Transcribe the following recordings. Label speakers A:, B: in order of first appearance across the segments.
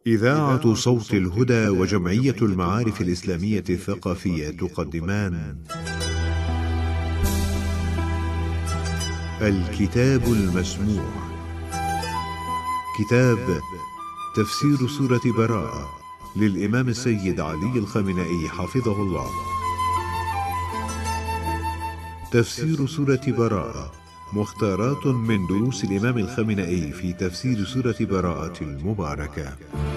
A: إذاعة صوت الهدى وجمعية المعارف الإسلامية الثقافية تقدمان الكتاب المسموع، كتاب تفسير سورة براءة للإمام السيد علي الخامنئي حفظه الله. تفسير سورة براءة مختارات من دروس الإمام الخامنئي في تفسير سورة براءة المباركة.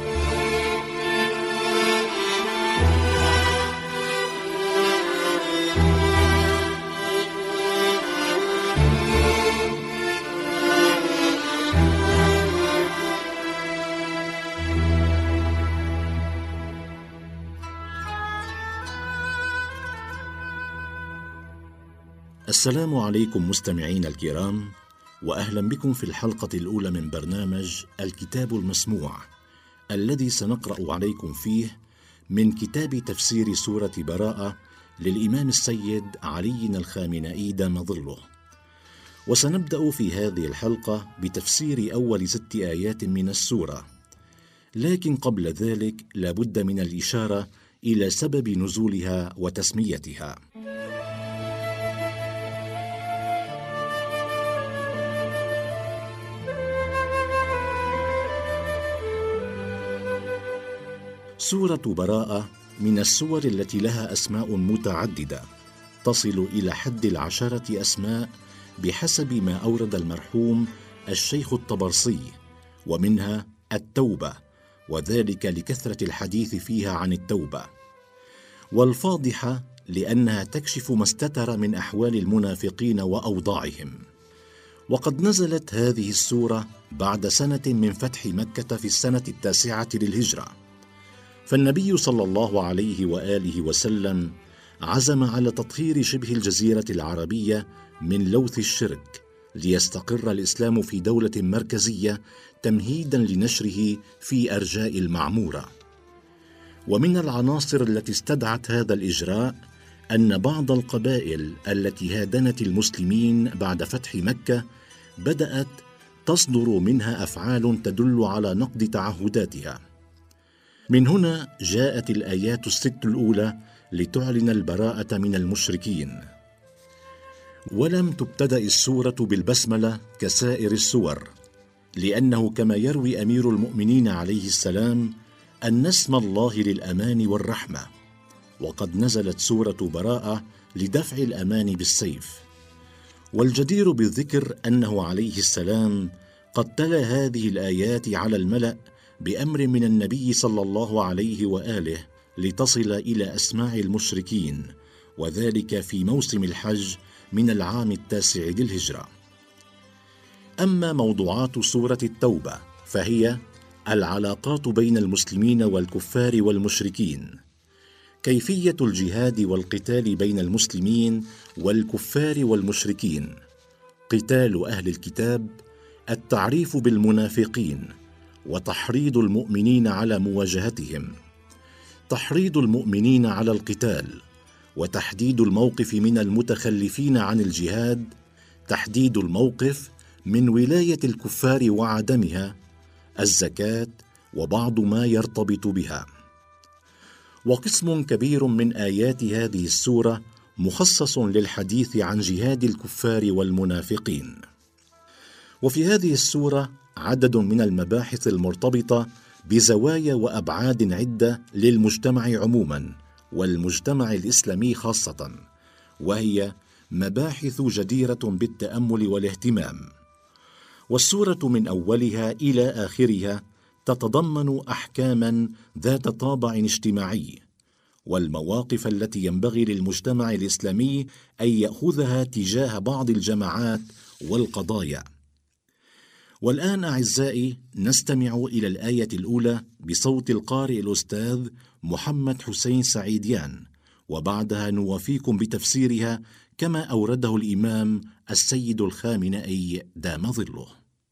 B: السلام عليكم مستمعين الكرام، وأهلا بكم في الحلقة الأولى من برنامج الكتاب المسموع الذي سنقرأ عليكم فيه من كتاب تفسير سورة براءة للإمام السيد علي الخامنئي دام ظله. وسنبدأ في هذه الحلقة بتفسير أول 6 آيات من السورة، لكن قبل ذلك لابد من الإشارة إلى سبب نزولها وتسميتها. سورة براءة من السور التي لها أسماء متعددة تصل إلى حد 10 أسماء بحسب ما أورد المرحوم الشيخ الطبرسي، ومنها التوبة، وذلك لكثرة الحديث فيها عن التوبة، والفاضحة لأنها تكشف ما استتر من أحوال المنافقين وأوضاعهم. وقد نزلت هذه السورة بعد سنة من فتح مكة في السنة 9 للهجرة، فالنبي صلى الله عليه وآله وسلم عزم على تطهير شبه الجزيرة العربية من لوث الشرك ليستقر الإسلام في دولة مركزية تمهيدا لنشره في أرجاء المعمورة. ومن العناصر التي استدعت هذا الإجراء أن بعض القبائل التي هادنت المسلمين بعد فتح مكة بدأت تصدر منها أفعال تدل على نقض تعهداتها. من هنا جاءت الآيات 6 الأولى لتعلن البراءة من المشركين. ولم تبتدأ السورة بالبسملة كسائر السور، لأنه كما يروي أمير المؤمنين عليه السلام أن اسم الله للأمان والرحمة، وقد نزلت سورة براءة لدفع الأمان بالسيف. والجدير بالذكر أنه عليه السلام قد تلا هذه الآيات على الملأ بأمر من النبي صلى الله عليه وآله لتصل إلى أسماع المشركين، وذلك في موسم الحج من العام 9 للهجرة. أما موضوعات سورة التوبة فهي العلاقات بين المسلمين والكفار والمشركين، كيفية الجهاد والقتال بين المسلمين والكفار والمشركين، قتال أهل الكتاب، التعريف بالمنافقين، وتحريض المؤمنين على مواجهتهم، تحريض المؤمنين على القتال، وتحديد الموقف من المتخلفين عن الجهاد، تحديد الموقف من ولاية الكفار وعدمها، الزكاة، وبعض ما يرتبط بها. وقسم كبير من آيات هذه السورة مخصص للحديث عن جهاد الكفار والمنافقين. وفي هذه السورة عدد من المباحث المرتبطة بزوايا وأبعاد عدة للمجتمع عموما والمجتمع الإسلامي خاصة، وهي مباحث جديرة بالتأمل والاهتمام. والسورة من أولها إلى آخرها تتضمن أحكاما ذات طابع اجتماعي، والمواقف التي ينبغي للمجتمع الإسلامي أن يأخذها تجاه بعض الجماعات والقضايا. والآن أعزائي نستمع إلى الآية الأولى بصوت القارئ الأستاذ محمد حسين سعيديان، وبعدها نوافيكم بتفسيرها كما أورده الإمام السيد الخامنئي دام ظله.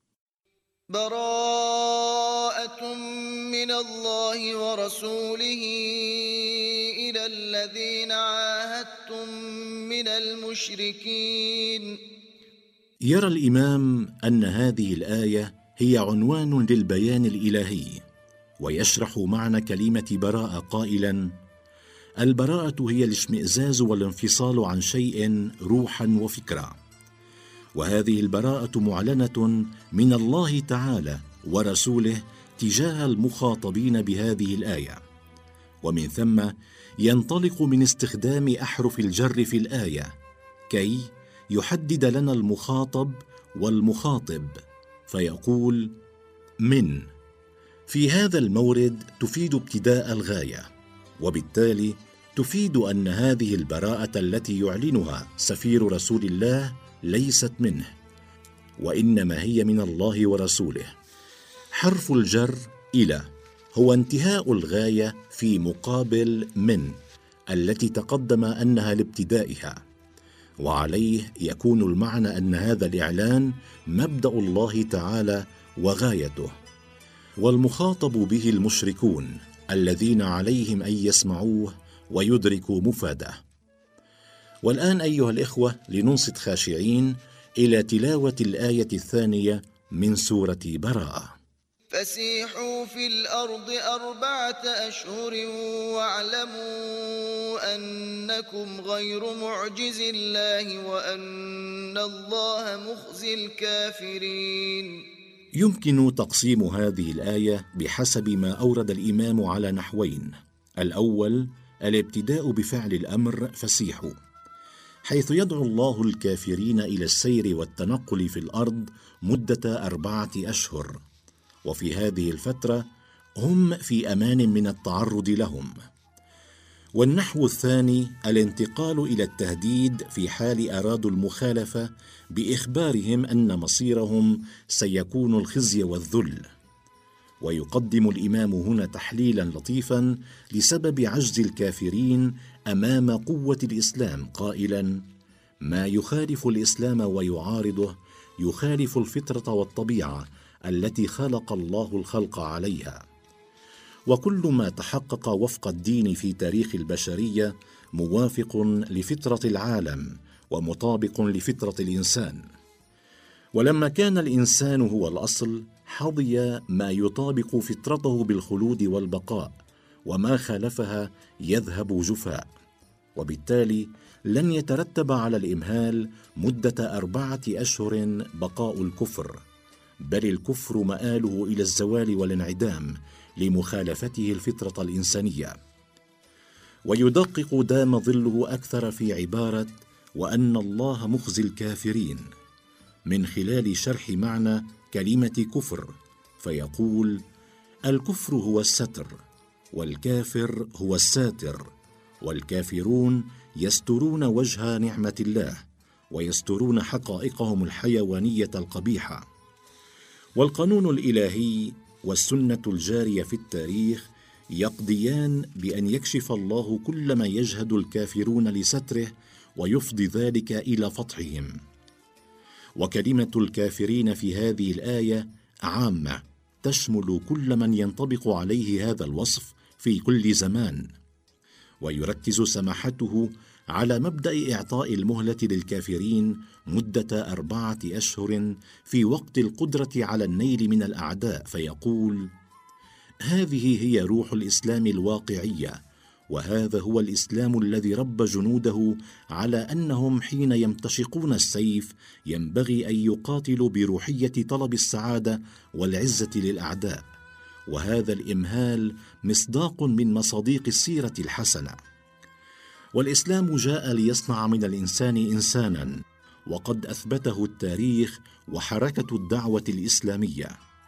C: براءة من الله ورسوله إلى الذين عاهدتم من المشركين.
B: يرى الإمام أن هذه الآية هي عنوان للبيان الإلهي، ويشرح معنى كلمة براءة قائلا: البراءة هي الاشمئزاز والانفصال عن شيء روحا وفكرة، وهذه البراءة معلنة من الله تعالى ورسوله تجاه المخاطبين بهذه الآية. ومن ثم ينطلق من استخدام أحرف الجر في الآية كي يحدد لنا المخاطب والمخاطب، فيقول: من في هذا المورد تفيد ابتداء الغاية، وبالتالي تفيد أن هذه البراءة التي يعلنها سفير رسول الله ليست منه، وإنما هي من الله ورسوله. حرف الجر إلى هو انتهاء الغاية في مقابل من التي تقدم أنها لابتدائها، وعليه يكون المعنى أن هذا الإعلان مبدأ الله تعالى وغايته، والمخاطب به المشركون الذين عليهم أن يسمعوه ويدركوا مفاده. والآن أيها الإخوة لننصت خاشعين إلى تلاوة الآية الثانية من سورة براءة.
C: فسيحوا في الأرض 4 أشهر واعلموا أنكم غير معجز الله وأن الله مخزي الكافرين.
B: يمكن تقسيم هذه الآية بحسب ما أورد الإمام على نحوين: الأول الابتداء بفعل الأمر فسيحوا، حيث يدعو الله الكافرين إلى السير والتنقل في الأرض مدة 4 أشهر، وفي هذه الفترة هم في أمان من التعرض لهم. والنحو الثاني الانتقال إلى التهديد في حال أرادوا المخالفة بإخبارهم أن مصيرهم سيكون الخزي والذل. ويقدم الإمام هنا تحليلا لطيفا لسبب عجز الكافرين أمام قوة الإسلام قائلا: ما يخالف الإسلام ويعارضه يخالف الفطرة والطبيعة التي خلق الله الخلق عليها، وكل ما تحقق وفق الدين في تاريخ البشرية موافق لفطرة العالم ومطابق لفطرة الإنسان. ولما كان الإنسان هو الأصل حظي ما يطابق فطرته بالخلود والبقاء، وما خالفها يذهب جفاء، وبالتالي لن يترتب على الإمهال مدة 4 أشهر بقاء الكفر، بل الكفر مآله إلى الزوال والانعدام لمخالفته الفطرة الإنسانية. ويدقق دام ظله أكثر في عبارة وأن الله مخزي الكافرين من خلال شرح معنى كلمة كفر، فيقول: الكفر هو الستر، والكافر هو الساتر، والكافرون يسترون وجه نعمة الله ويسترون حقائقهم الحيوانية القبيحة. والقانون الإلهي والسنة الجارية في التاريخ يقضيان بأن يكشف الله كل ما يجهد الكافرون لستره ويفضي ذلك إلى فضحهم. وكلمة الكافرين في هذه الآية عامة تشمل كل من ينطبق عليه هذا الوصف في كل زمان، ويركز سماحته على مبدأ إعطاء المهلة للكافرين مدة 4 أشهر في وقت القدرة على النيل من الأعداء، فيقول: هذه هي روح الإسلام الواقعية، وهذا هو الإسلام الذي ربى جنوده على أنهم حين يمتشقون السيف ينبغي أن يقاتلوا بروحية طلب السعادة والعزة للأعداء. وهذا الإمهال مصداق من مصاديق السيرة الحسنة. والإسلام جاء ليصنع من الإنسان إنسانا، وقد أثبته التاريخ وحركة الدعوة الإسلامية.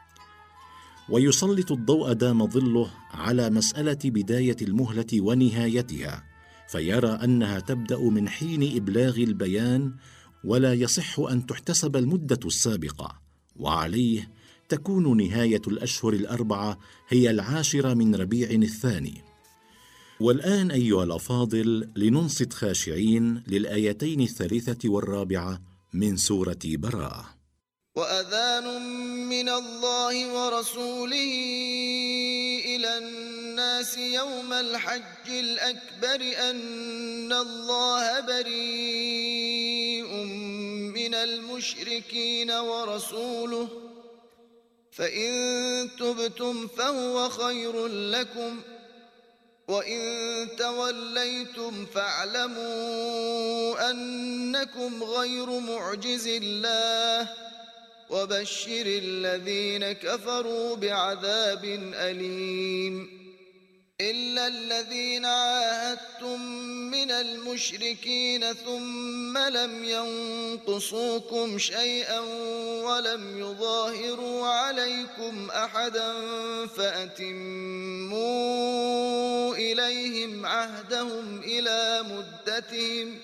B: ويسلط الضوء دام ظله على مسألة بداية المهلة ونهايتها، فيرى أنها تبدأ من حين إبلاغ البيان، ولا يصح أن تحتسب المدة السابقة، وعليه تكون نهاية الأشهر 4 هي 10 من ربيع الثاني. والآن أيها الأفاضل لننصت خاشعين للآيتين 3 و4 من سورة براءة.
C: وأذان من الله ورسوله إلى الناس يوم الحج الأكبر أن الله بريء من المشركين ورسوله فإن تبتم فهو خير لكم، وإن توليتم فاعلموا أنكم غير معجز الله، وبشر الذين كفروا بعذاب أليم. إلا الذين عاهدتم من المشركين ثم لم ينقصوكم شيئا ولم يظاهروا عليكم أحدا فأتموا إليهم عهدهم إلى مدتهم،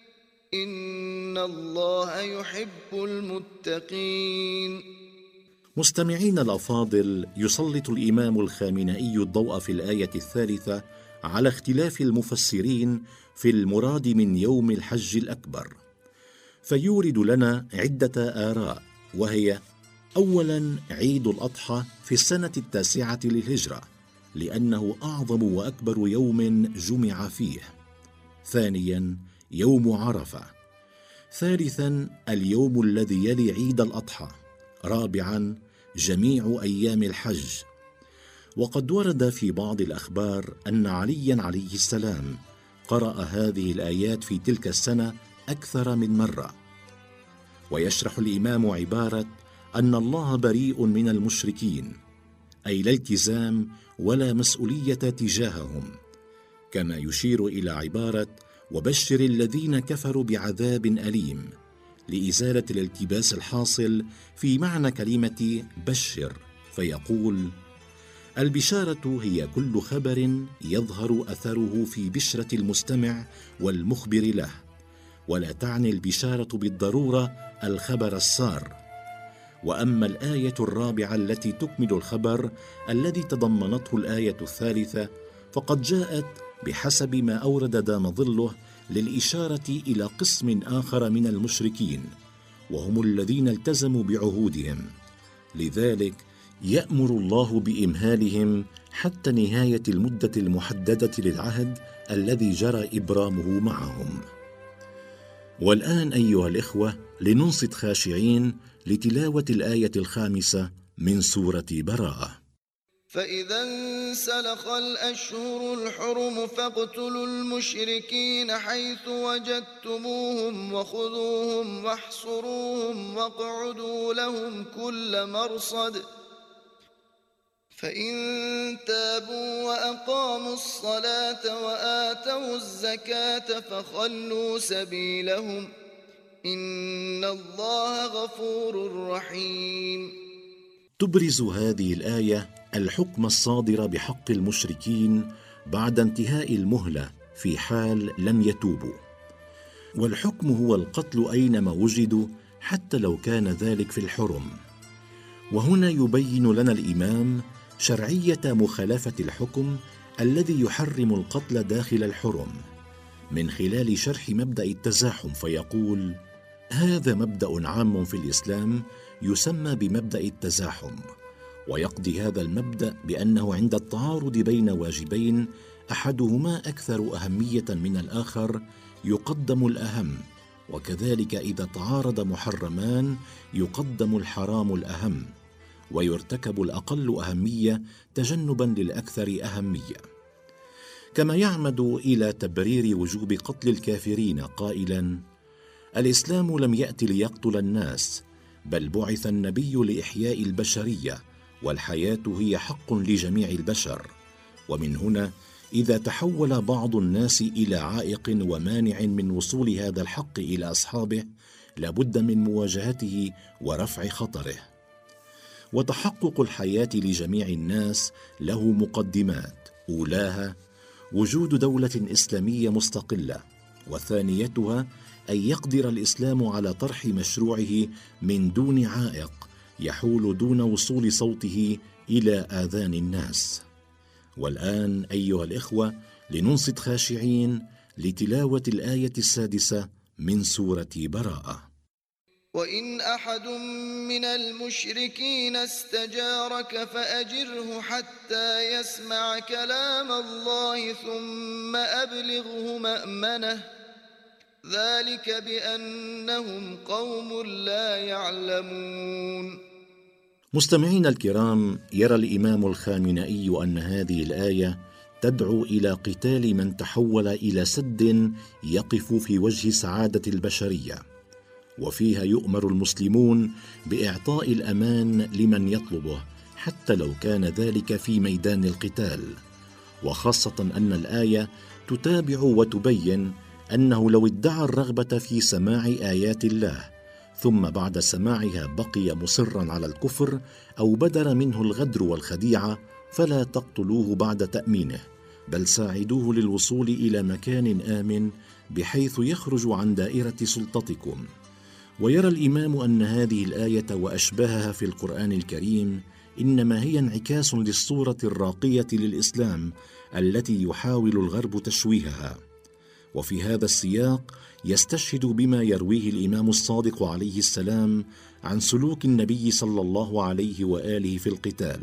C: إن الله يحب المتقين.
B: مستمعين الأفاضل، يسلط الإمام الخامنئي الضوء في الآية الثالثة على اختلاف المفسرين في المراد من يوم الحج الأكبر، فيورد لنا عدة آراء، وهي: أولاً، عيد الأضحى في السنة 9 للهجرة، لأنه أعظم وأكبر يوم جمع فيه. ثانياً، يوم عرفة. ثالثاً، اليوم الذي يلي عيد الأضحى. رابعاً، جميع أيام الحج. وقد ورد في بعض الأخبار أن علياً عليه السلام قرأ هذه الآيات في تلك السنة أكثر من مرة. ويشرح الإمام عبارة أن الله بريء من المشركين، أي لا التزام ولا مسؤولية تجاههم، كما يشير إلى عبارة وبشر الذين كفروا بعذاب أليم، لإزالة الالتباس الحاصل في معنى كلمة بشر، فيقول: البشارة هي كل خبر يظهر أثره في بشرة المستمع والمخبر له، ولا تعني البشارة بالضرورة الخبر السار. وأما الآية الرابعة التي تكمل الخبر الذي تضمنته الآية الثالثة، فقد جاءت بحسب ما أورد دام ظله للإشارة إلى قسم آخر من المشركين، وهم الذين التزموا بعهودهم، لذلك يأمر الله بإمهالهم حتى نهاية المدة المحددة للعهد الذي جرى إبرامه معهم. والآن أيها الإخوة، لننصت خاشعين لتلاوة الآية الخامسة من سورة براءة.
C: فإذا انسلخ الأشهر الحرم فاقتلوا المشركين حيث وجدتموهم وخذوهم واحصروهم واقعدوا لهم كل مرصد، فإن تابوا وأقاموا الصلاة وآتوا الزكاة فخلوا سبيلهم، إن الله غفور رحيم.
B: تبرز هذه الآية الحكم الصادر بحق المشركين بعد انتهاء المهلة في حال لم يتوبوا، والحكم هو القتل أينما وجدوا حتى لو كان ذلك في الحرم. وهنا يبين لنا الإمام شرعية مخالفة الحكم الذي يحرم القتل داخل الحرم من خلال شرح مبدأ التزاحم، فيقول: هذا مبدأ عام في الإسلام يسمى بمبدأ التزاحم، ويقضي هذا المبدأ بأنه عند التعارض بين واجبين أحدهما أكثر أهمية من الآخر يقدم الأهم، وكذلك إذا تعارض محرمان يقدم الحرام الأهم، ويرتكب الأقل أهمية تجنبا للأكثر أهمية. كما يعمد إلى تبرير وجوب قتل الكافرين قائلا: الإسلام لم يأت ليقتل الناس، بل بعث النبي لإحياء البشرية، والحياة هي حق لجميع البشر. ومن هنا إذا تحول بعض الناس إلى عائق ومانع من وصول هذا الحق إلى أصحابه، لابد من مواجهته ورفع خطره. وتحقق الحياة لجميع الناس له مقدمات، أولاها وجود دولة إسلامية مستقلة، وثانيتها أن يقدر الإسلام على طرح مشروعه من دون عائق يحول دون وصول صوته إلى آذان الناس. والآن أيها الإخوة، لننصت خاشعين لتلاوة الآية السادسة من سورة براءة.
C: وإن أحد من المشركين استجارك فأجره حتى يسمع كلام الله ثم أبلغه مأمنه، ذلك بأنهم قوم لا يعلمون.
B: مستمعينا الكرام، يرى الإمام الخامنئي أن هذه الآية تدعو إلى قتال من تحول إلى سد يقف في وجه سعادة البشرية، وفيها يؤمر المسلمون بإعطاء الأمان لمن يطلبه حتى لو كان ذلك في ميدان القتال، وخاصة أن الآية تتابع وتبين أنه لو ادعى الرغبة في سماع آيات الله ثم بعد سماعها بقي مصرا على الكفر أو بدر منه الغدر والخديعة فلا تقتلوه بعد تأمينه، بل ساعدوه للوصول إلى مكان آمن بحيث يخرج عن دائرة سلطتكم. ويرى الإمام أن هذه الآية وأشباهها في القرآن الكريم إنما هي انعكاس للصورة الراقية للإسلام التي يحاول الغرب تشويهها. وفي هذا السياق يستشهد بما يرويه الإمام الصادق عليه السلام عن سلوك النبي صلى الله عليه وآله في القتال،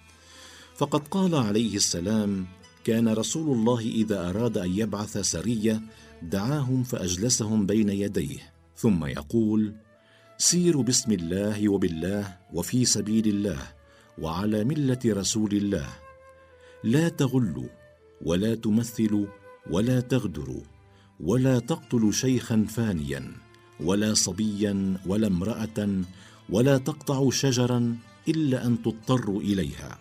B: فقد قال عليه السلام: كان رسول الله إذا أراد أن يبعث سرية دعاهم فأجلسهم بين يديه ثم يقول: سيروا بسم الله وبالله وفي سبيل الله وعلى ملة رسول الله، لا تغلوا ولا تمثلوا ولا تغدروا ولا تقتلوا شيخا فانيا ولا صبيا ولا امرأة ولا تقطعوا شجرا إلا أن تضطروا إليها.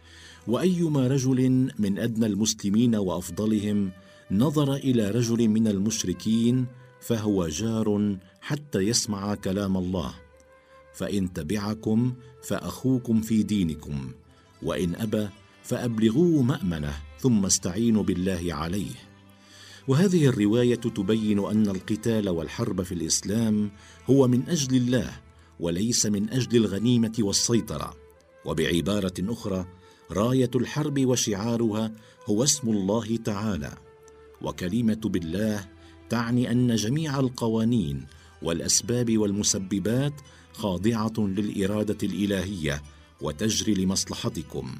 B: وأيما رجل من أدنى المسلمين وأفضلهم نظر إلى رجل من المشركين فهو جار حتى يسمع كلام الله، فإن تبعكم فأخوكم في دينكم، وإن أبى فأبلغوه مأمنه ثم استعينوا بالله عليه. وهذه الرواية تبين أن القتال والحرب في الإسلام هو من أجل الله وليس من أجل الغنيمة والسيطرة. وبعبارة أخرى، راية الحرب وشعارها هو اسم الله تعالى، وكلمة بالله تعني أن جميع القوانين والأسباب والمسببات خاضعة للإرادة الإلهية وتجري لمصلحتكم.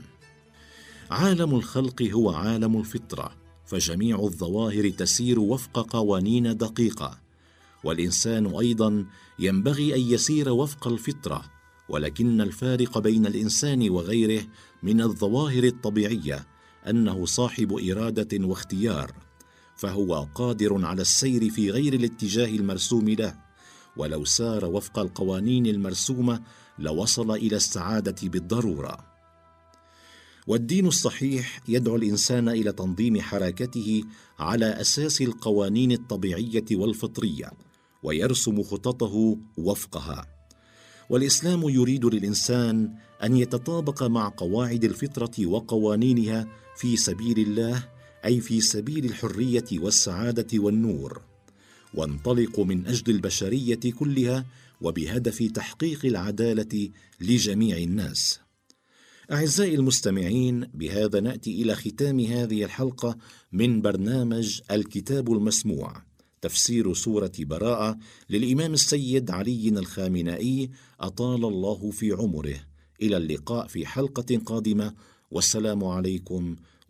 B: عالم الخلق هو عالم الفطرة، فجميع الظواهر تسير وفق قوانين دقيقة، والإنسان أيضا ينبغي أن يسير وفق الفطرة، ولكن الفارق بين الإنسان وغيره من الظواهر الطبيعية أنه صاحب إرادة واختيار، فهو قادر على السير في غير الاتجاه المرسوم له، ولو سار وفق القوانين المرسومة لوصل إلى السعادة بالضرورة. والدين الصحيح يدعو الإنسان إلى تنظيم حركته على أساس القوانين الطبيعية والفطرية، ويرسم خططه وفقها. والإسلام يريد للإنسان أن يتطابق مع قواعد الفطرة وقوانينها في سبيل الله، أي في سبيل الحرية والسعادة والنور، وانطلق من أجل البشرية كلها وبهدف تحقيق العدالة لجميع الناس. أعزائي المستمعين، بهذا نأتي إلى ختام هذه الحلقة من برنامج الكتاب المسموع، تفسير سورة براءة للإمام السيد علي الخامنئي أطال الله في عمره. إلى اللقاء في حلقة قادمة، والسلام عليكم